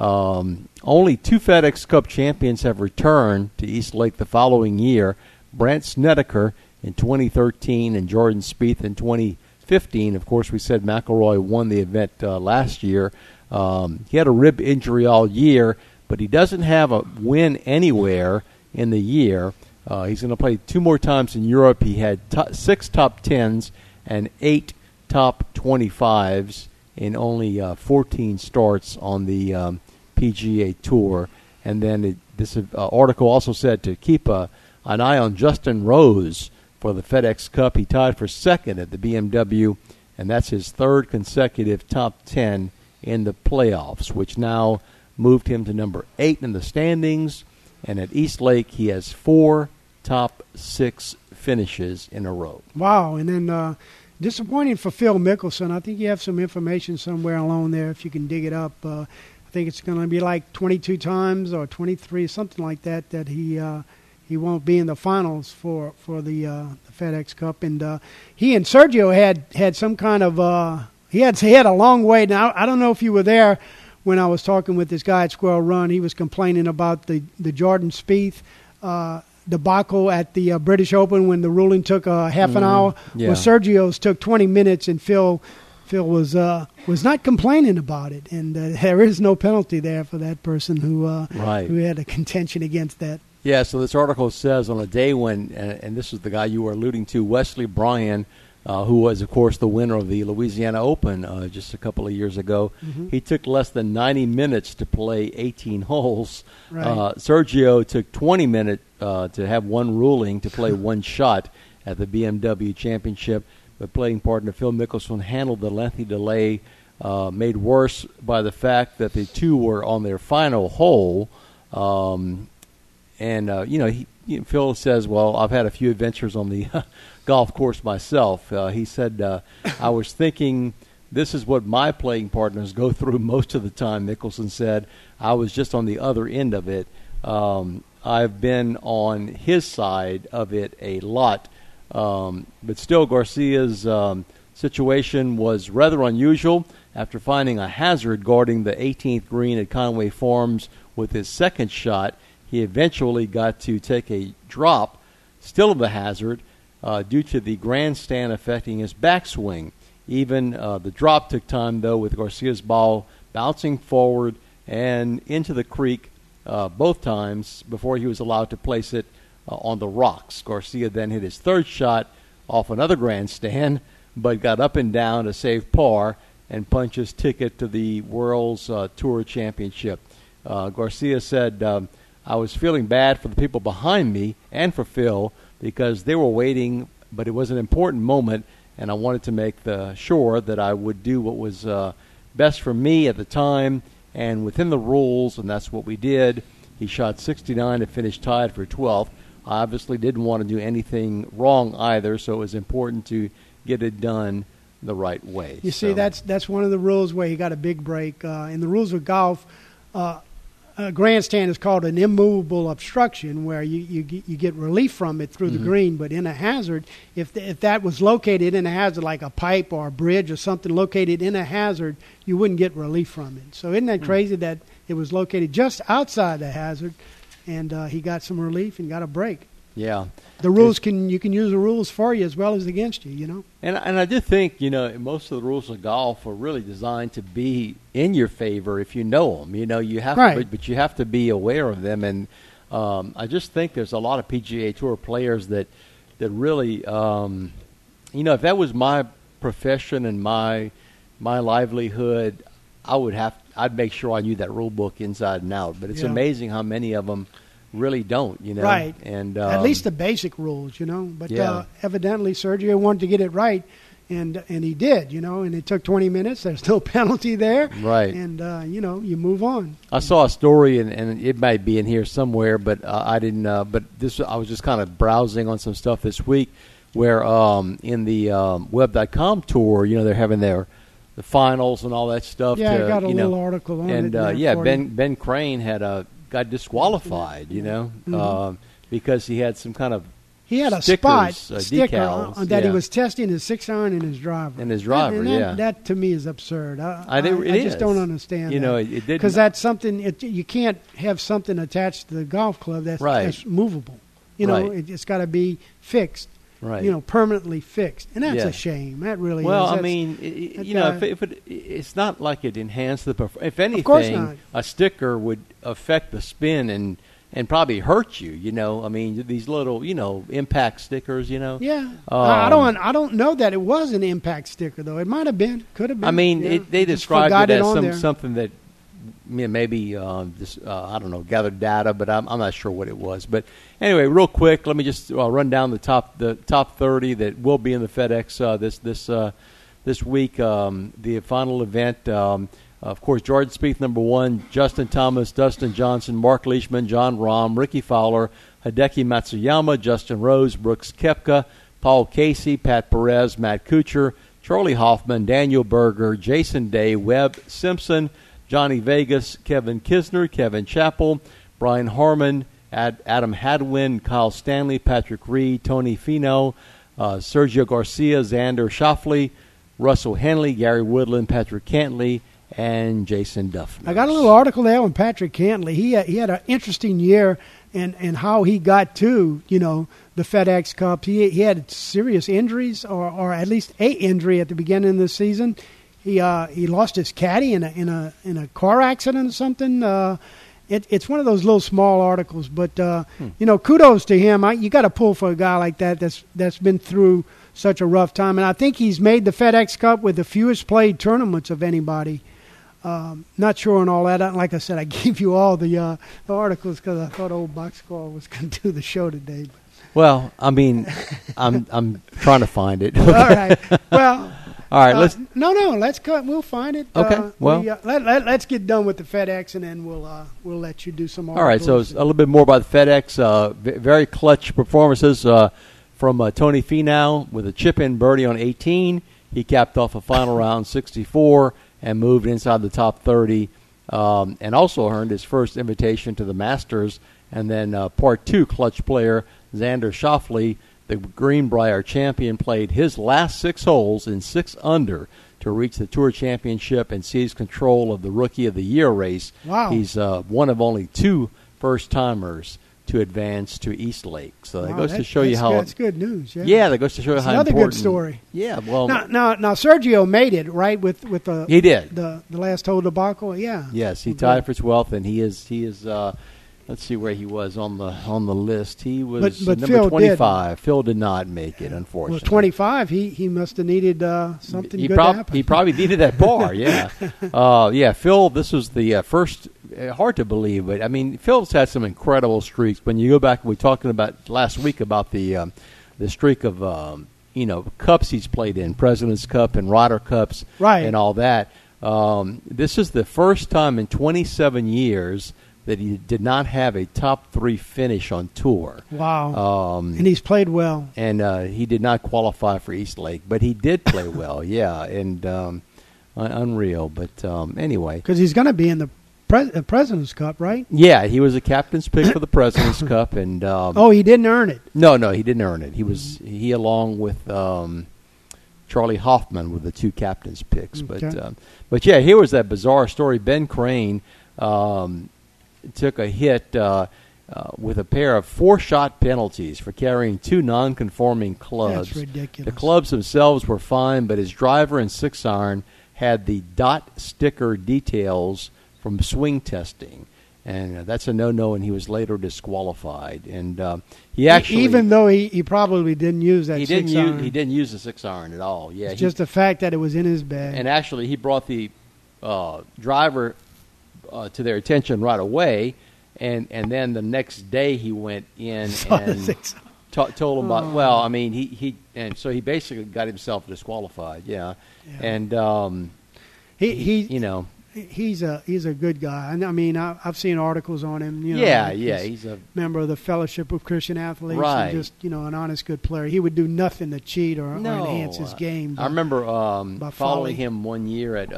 Only 2 FedEx Cup champions have returned to East Lake the following year: Brandt Snedeker in 2013 and Jordan Spieth in 2015. Of course, we said McIlroy won the event last year. He had a rib injury all year, but he doesn't have a win anywhere in the year. He's going to play 2 more times in Europe. He had 6 top 10s and 8 top 25s in only 14 starts on the PGA Tour. And then this article also said to keep an eye on Justin Rose for the FedEx Cup. He tied for 2nd at the BMW, and that's his 3rd consecutive top 10 in the playoffs, which now moved him to number 8 in the standings. And at East Lake, he has 4 top 6 finishes in a row. Wow. And then disappointing for Phil Mickelson. I think you have some information somewhere along there if you can dig it up. I think it's going to be like 22 times or 23, something like that he won't be in the finals for the FedEx Cup. And he and Sergio had some kind of he had a long way. Now, I don't know if you were there when I was talking with this guy at Squirrel Run. He was complaining about the Jordan Spieth debacle at the British Open when the ruling took half an hour. Yeah. Well, Sergio's took 20 minutes, and Phil was not complaining about it. And there is no penalty there for that person who had a contention against that. Yeah, so this article says on a day when, and this is the guy you were alluding to, Wesley Bryan, who was, of course, the winner of the Louisiana Open just a couple of years ago. Mm-hmm. He took less than 90 minutes to play 18 holes. Right. Sergio took 20 minutes to have one ruling to play one shot at the BMW Championship. But playing partner Phil Mickelson handled the lengthy delay, made worse by the fact that the two were on their final hole. Phil says, well, I've had a few adventures on the golf course myself. He said, I was thinking this is what my playing partners go through most of the time. Mickelson said, I was just on the other end of it. I've been on his side of it a lot. But still, Garcia's situation was rather unusual. After finding a hazard guarding the 18th green at Conway Farms with his second shot, he eventually got to take a drop, still of the hazard, due to the grandstand affecting his backswing. Even the drop took time, though, with Garcia's ball bouncing forward and into the creek both times before he was allowed to place it on the rocks. Garcia then hit his third shot off another grandstand, but got up and down to save par and punch his ticket to the World's Tour Championship. Garcia said, I was feeling bad for the people behind me and for Phil because they were waiting, but it was an important moment, and I wanted to make sure that I would do what was best for me at the time and within the rules, and that's what we did. He shot 69 and finished tied for 12th. I obviously didn't want to do anything wrong either, so it was important to get it done the right way. You see, that's one of the rules where you got a big break. In the rules of golf, a grandstand is called an immovable obstruction, where you get relief from it through the green. But in a hazard, if that was located in a hazard, like a pipe or a bridge or something located in a hazard, you wouldn't get relief from it. So isn't that crazy that it was located just outside the hazard, and he got some relief and got a break? Yeah. The rules you can use the rules for you as well as against you, you know. And I do think, you know, most of the rules of golf are really designed to be in your favor if you know them. You know, you have to, but you have to be aware of them. And I just think there's a lot of PGA Tour players that really, you know, if that was my profession and my livelihood, I'd make sure I knew that rule book inside and out. But it's amazing how many of them really don't, you know. Right. And at least the basic rules, you know. But evidently Sergio wanted to get it right, and he did, you know. And it took 20 minutes. There's no penalty there. Right. And, you know, you move on. I saw a story, and it might be in here somewhere, but I didn't. But I was just kind of browsing on some stuff this week where in the Web.com tour, you know, they're having the finals and all that stuff. Yeah, I got a little article on it. And Ben Crane got disqualified, you know, because he had some kind of he had a sticker that he was testing his 6-iron in his driver. That to me is absurd. I just don't understand. You that. know, it didn't, because that's something you can't have something attached to the golf club that's movable. You know, it's got to be fixed. Right. You know, permanently fixed, and that's a shame. That really well, is. Well, I mean, you know, if it's not like it enhanced the performance. If anything, of course not. A sticker would affect the spin and probably hurt you. You know, I mean, these little, you know, impact stickers. You know. Yeah. I don't know that it was an impact sticker though. It might have been. Could have been. I mean, yeah. they described it as something that. Maybe I don't know, gathered data, but I'm not sure what it was. But anyway, real quick, let me just run down the top 30 that will be in the FedEx this week. The final event, of course, Jordan Spieth #1, Justin Thomas, Dustin Johnson, Mark Leishman, John Rahm, Ricky Fowler, Hideki Matsuyama, Justin Rose, Brooks Koepka, Paul Casey, Pat Perez, Matt Kuchar, Charlie Hoffman, Daniel Berger, Jason Day, Webb Simpson, Johnny Vegas, Kevin Kisner, Kevin Chappell, Brian Harmon, Adam Hadwin, Kyle Stanley, Patrick Reed, Tony Finau, Sergio Garcia, Xander Schauffele, Russell Henley, Gary Woodland, Patrick Cantley, and Jason Duffner. I got a little article there on Patrick Cantley. He had an interesting year and how he got to, you know, the FedEx Cup. He had serious injuries or at least a injury at the beginning of the season. He lost his caddy in a car accident or something. It's one of those little small articles, but you know, kudos to him. You got to pull for a guy like that's been through such a rough time, and I think he's made the FedEx Cup with the fewest played tournaments of anybody. Not sure on all that. Like I said, I gave you all the articles because I thought old Boxcar was going to do the show today. But. Well, I mean, I'm trying to find it. All right. Well. All right, let's. No, let's cut. We'll find it. Okay. Let's get done with the FedEx, and then we'll let you do some more. All right. So it's a little bit more about the FedEx. Very clutch performances from Tony Finau with a chip-in birdie on 18. He capped off a final round 64 and moved inside the top 30, and also earned his first invitation to the Masters. And then Part 2 clutch player Xander Schauffele, the Greenbrier champion, played his last 6 holes in 6 under to reach the Tour Championship and seize control of the Rookie of the Year race. Wow. He's one of only 2 first-timers to advance to East Lake. So that goes to show you how... That's good news, yeah. Yeah, that goes to show you how another important... good story. Yeah, well... Now Sergio made it, right, with the... He did. The last hole debacle, yeah. Yes, he tied for 12th, and he is let's see where he was on the list. He was but number Phil 25. Did. Phil did not make it, unfortunately. Well, 25, he must have needed something good to happen. He probably needed that par, yeah. Yeah, Phil, this was the first hard to believe, but I mean, Phil's had some incredible streaks. When you go back, we were talking about last week about the streak of cups he's played in, President's Cup and Ryder Cups, right, and all that. This is the first time in 27 years that he did not have a top 3 finish on tour. Wow! And he's played well. And he did not qualify for East Lake, but he did play well. Yeah, and unreal. But anyway, because he's going to be in the President's Cup, right? Yeah, he was a captain's pick for the President's Cup, and he didn't earn it. No, he didn't earn it. He along with Charlie Hoffman were the 2 captain's picks. Okay. But yeah, here was that bizarre story. Ben Crane took a hit with a pair of 4-shot penalties for carrying 2 non-conforming clubs. That's ridiculous. The clubs themselves were fine, but his driver and 6-iron had the dot sticker details from swing testing, and that's a no-no, and he was later disqualified. And he actually, even though he probably didn't use that, he didn't use the 6-iron at all. Yeah, it's just the fact that it was in his bag. And actually, he brought the driver to their attention right away, and then the next day he went in and told him about. Well, I mean, he basically got himself disqualified. Yeah. And he's a good guy. I mean, I've seen articles on him. He's a member of the Fellowship of Christian Athletes, right? And just an honest, good player. He would do nothing to cheat or enhance his game. I remember following him one year at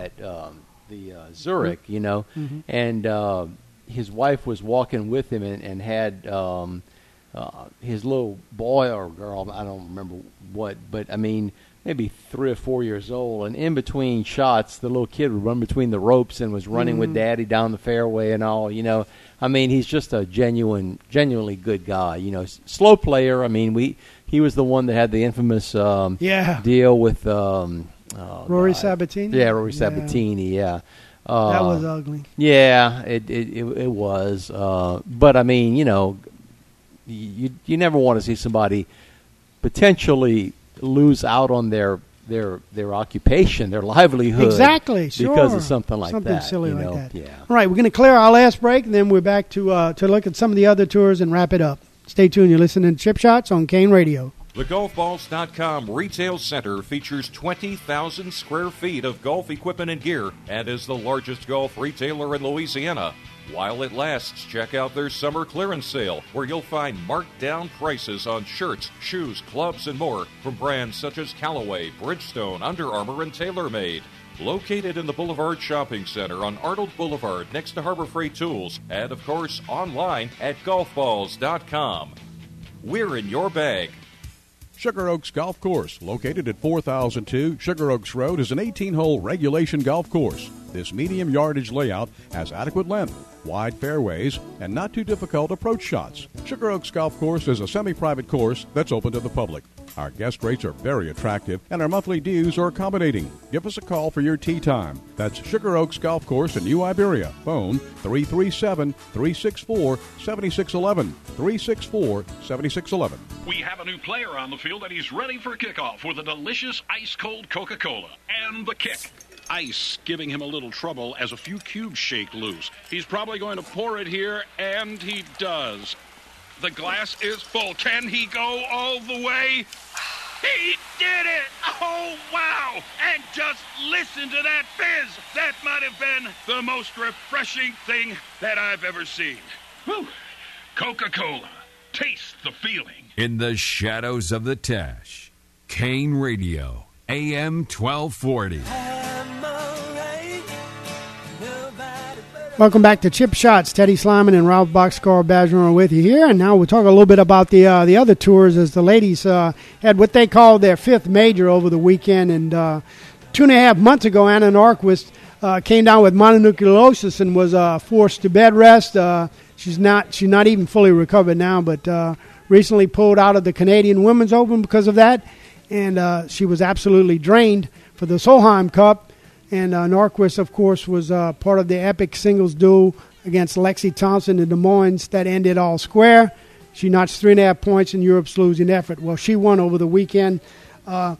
the Zurich, mm-hmm. and his wife was walking with him and had his little boy or girl, I don't remember what, but I mean, maybe 3 or 4 years old, and in between shots, the little kid would run between the ropes and was running with Daddy down the fairway and all. I mean, he's just a genuinely good guy. Slow player. I mean, he was the one that had the infamous deal with Rory Sabatini. Yeah, Rory Sabatini. Yeah, that was ugly. Yeah, it was. But I mean, you never want to see somebody potentially lose out on their occupation, their livelihood, exactly, because of something like something that. Silly like that. Yeah. All right, we're going to clear our last break, and then we're back to look at some of the other tours and wrap it up. Stay tuned. You're listening to Chip Shots on Kane Radio. TheGolfBalls.com Retail Center features 20,000 square feet of golf equipment and gear and is the largest golf retailer in Louisiana. While it lasts, check out their summer clearance sale, where you'll find marked down prices on shirts, shoes, clubs, and more from brands such as Callaway, Bridgestone, Under Armour, and TaylorMade. Located in the Boulevard Shopping Center on Arnold Boulevard next to Harbor Freight Tools, and of course online at golfballs.com. We're in your bag. Sugar Oaks Golf Course, located at 4002 Sugar Oaks Road, is an 18-hole regulation golf course. This medium yardage layout has adequate length, wide fairways, and not too difficult approach shots. Sugar Oaks Golf Course is a semi-private course that's open to the public. Our guest rates are very attractive, and our monthly dues are accommodating. Give us a call for your tee time. That's Sugar Oaks Golf Course in New Iberia. Phone 337-364-7611. 364-7611. We have a new player on the field, and he's ready for kickoff with a delicious ice-cold Coca-Cola and the kick. Ice giving him a little trouble as a few cubes shake loose. He's probably going to pour it here, and he does. The glass is full. Can he go all the way? He did it! Oh, wow! And just listen to that fizz! That might have been the most refreshing thing that I've ever seen. Whew. Coca-Cola. Taste the feeling. In the shadows of the Tash, Kane Radio, AM 1240. Welcome back to Chip Shots. Teddy Slyman and Ralph Boxcar Badger are with you here, and now we'll talk a little bit about the other tours, as the ladies had what they called their 5th major over the weekend. And 2.5 months ago, Anna Norquist came down with mononucleosis and was forced to bed rest. She's not even fully recovered now, but recently pulled out of the Canadian Women's Open because of that, and she was absolutely drained for the Solheim Cup. And Norquist, of course, was part of the epic singles duel against Lexi Thompson in Des Moines that ended all square. She notched 3.5 points in Europe's losing effort. Well, she won over the weekend.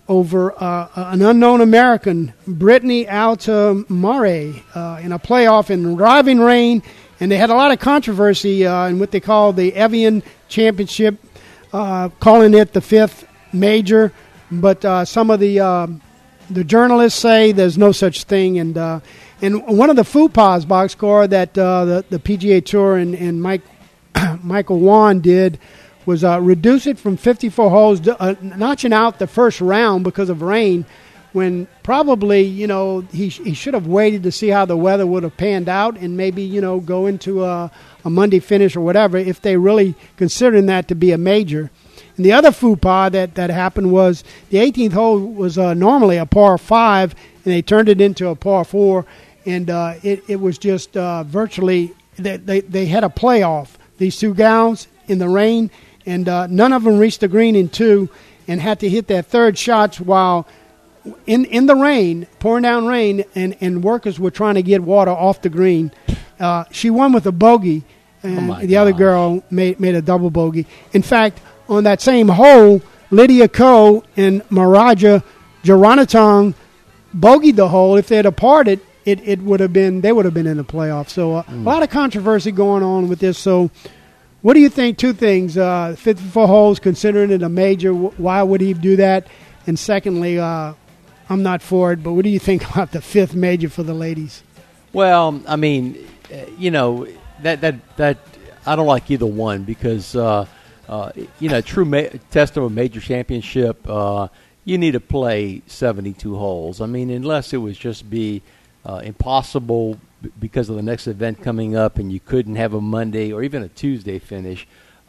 over an unknown American, Brittany Altamare, in a playoff in driving rain. And they had a lot of controversy in what they call the Evian Championship, calling it the fifth major. But some of the journalists say there's no such thing. And one of the FUPA's box score that the PGA Tour and Michael Wan did was reduce it from 54 holes, notching out the first round because of rain, when probably, he should have waited to see how the weather would have panned out and maybe, go into a Monday finish or whatever if they really considering that to be a major. And the other FUPA that happened was the 18th hole was normally a par 5, and they turned it into a par 4, and it was just virtually they had a playoff, these two gals in the rain, and none of them reached the green in 2 and had to hit their third shots while in the rain, pouring down rain, and workers were trying to get water off the green. She won with a bogey, and the other girl made a double bogey. In fact, on that same hole, Lydia Ko and Maraja Jaranatong bogeyed the hole. If they had departed, they would have been in the playoffs. So a lot of controversy going on with this. So what do you think? Two things. 54 holes, considering it a major, why would he do that? And secondly, I'm not for it, but what do you think about the fifth major for the ladies? Well, I mean, that I don't like either one because, true test of a major championship, you need to play 72 holes. I mean, unless it was just be impossible because of the next event coming up and you couldn't have a Monday or even a Tuesday finish.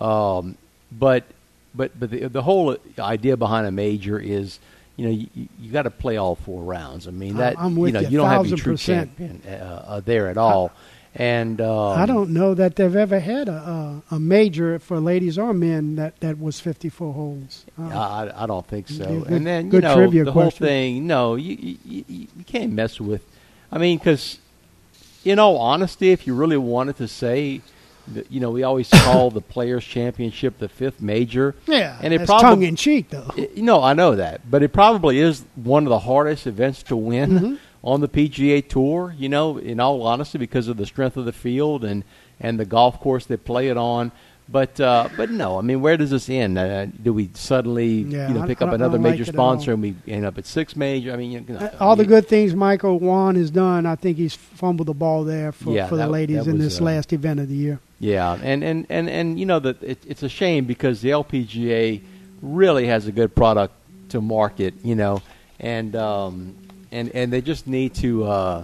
But the whole idea behind a major is, you got to play all 4 rounds. I mean, that I'm with you don't have any 1,000%. true champion there at all. And I don't know that they've ever had a major for ladies or men that was 54 holes. I don't think so. Good, and then good trivia the question. whole thing. No, you can't mess with. I mean, because in all honesty, if you really wanted to say, we always call the Players Championship the fifth major. Yeah, and it it's probably tongue in cheek though. I know that, but it probably is one of the hardest events to win on the PGA Tour. In all honesty, because of the strength of the field and the golf course they play it on. But no, I mean, where does this end? Do we suddenly pick up another major sponsor and we end up at 6 major? I mean, all the good things Michael Wan has done, I think he's fumbled the ball there for the ladies in this last event of the year. Yeah, and that it's a shame because the LPGA really has a good product to market, and they just need to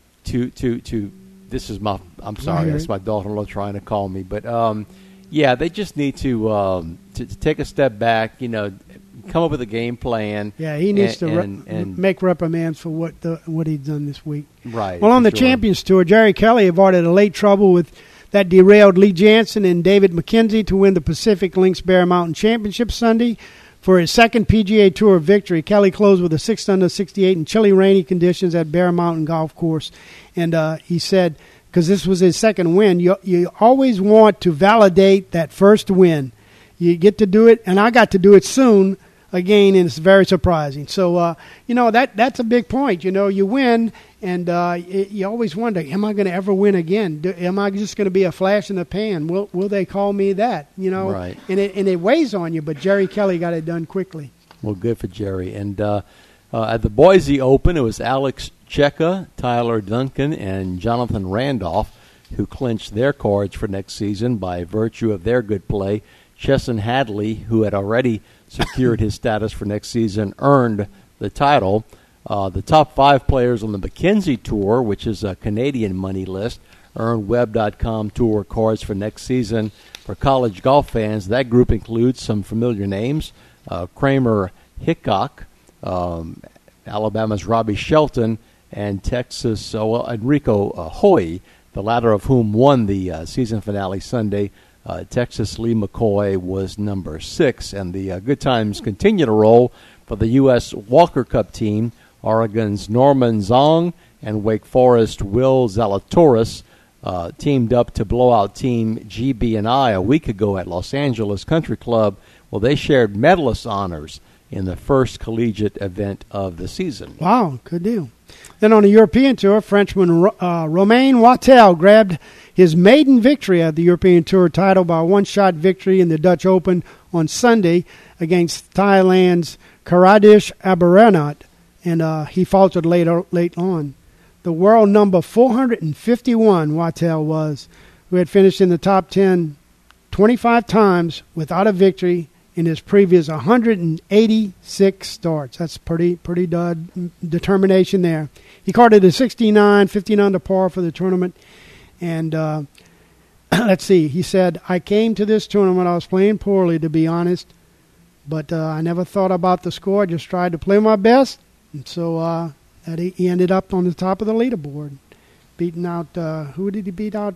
this is my I'm sorry, that's my daughter-in-law trying to call me, but they just need to take a step back, come up with a game plan. Yeah, he needs to make reprimands for what he's done this week. Right. Well, on the Champions Tour, Jerry Kelly avoided a late trouble with that derailed Lee Jansen and David McKenzie to win the Pacific Links Bear Mountain Championship Sunday. For his second PGA Tour victory, Kelly closed with a 6-under-68 in chilly, rainy conditions at Bear Mountain Golf Course. And he said, because this was his second win, you always want to validate that first win. You get to do it, and I got to do it soon again, and it's very surprising. So, that's a big point. You win, and you always wonder, am I going to ever win again? Am I just going to be a flash in the pan? Will they call me that? Right. And it weighs on you, but Jerry Kelly got it done quickly. Well, good for Jerry. And at the Boise Open, it was Alex Cheka, Tyler Duncan, and Jonathan Randolph who clinched their cards for next season by virtue of their good play. Chesson Hadley, who had already secured his status for next season, earned the title. The top 5 players on the Mackenzie Tour, which is a Canadian money list, earned Web.com Tour cards for next season. For college golf fans, that group includes some familiar names: Kramer Hickok, Alabama's Robbie Shelton, and Texas Enrico Hoy, the latter of whom won the season finale Sunday. Texas Lee McCoy was number 6, and the good times continue to roll for the U.S. Walker Cup team. Oregon's Norman Zong and Wake Forest Will Zalatoris teamed up to blow out Team GB&I a week ago at Los Angeles Country Club. Well, they shared medalist honors in the first collegiate event of the season. Wow, good deal. Then on the European Tour, Frenchman Romain Wattel grabbed his maiden victory at the European Tour title by a one-shot victory in the Dutch Open on Sunday against Thailand's Karadish Abhiranat, and he faltered late on. The world number 451, Wattel was, who had finished in the top 10 25 times without a victory in his previous 186 starts. That's pretty determination there. He carded a 69, 15 under par for the tournament. And let's see, he said, I came to this tournament, I was playing poorly, to be honest, but I never thought about the score. I just tried to play my best. And so he ended up on the top of the leaderboard, beating out, who did he beat out?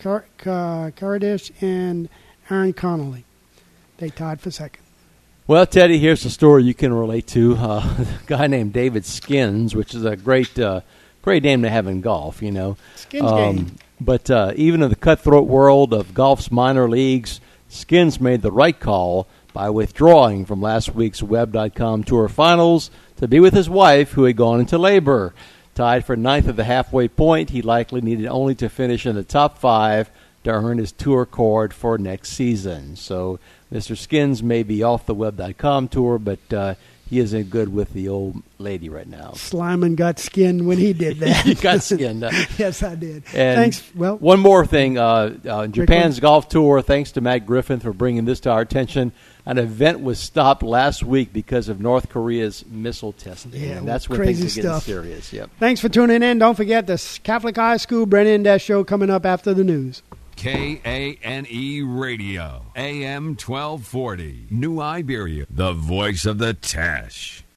Karadish and Aaron Connolly. They tied for second. Well, Teddy, here's a story you can relate to. A guy named David Skins, which is a great name to have in golf, you know. Skins game. But even in the cutthroat world of golf's minor leagues, Skins made the right call by withdrawing from last week's Web.com Tour Finals to be with his wife, who had gone into labor. Tied for ninth at the halfway point, he likely needed only to finish in the top 5 to earn his tour card for next season. So Mr. Skins may be off the Web.com tour, but he isn't good with the old lady right now. Slyman got skinned when he did that. He got skinned. Yes, I did. And thanks. Well, one more thing. Japan's golf tour, thanks to Matt Griffin for bringing this to our attention. An event was stopped last week because of North Korea's missile testing. Yeah, and that's when crazy things are getting stuff. serious. Yep. Thanks for tuning in. Don't forget the Catholic High School Brennan Dash Show coming up after the news. KANE Radio, AM 1240, New Iberia, the voice of the Tash.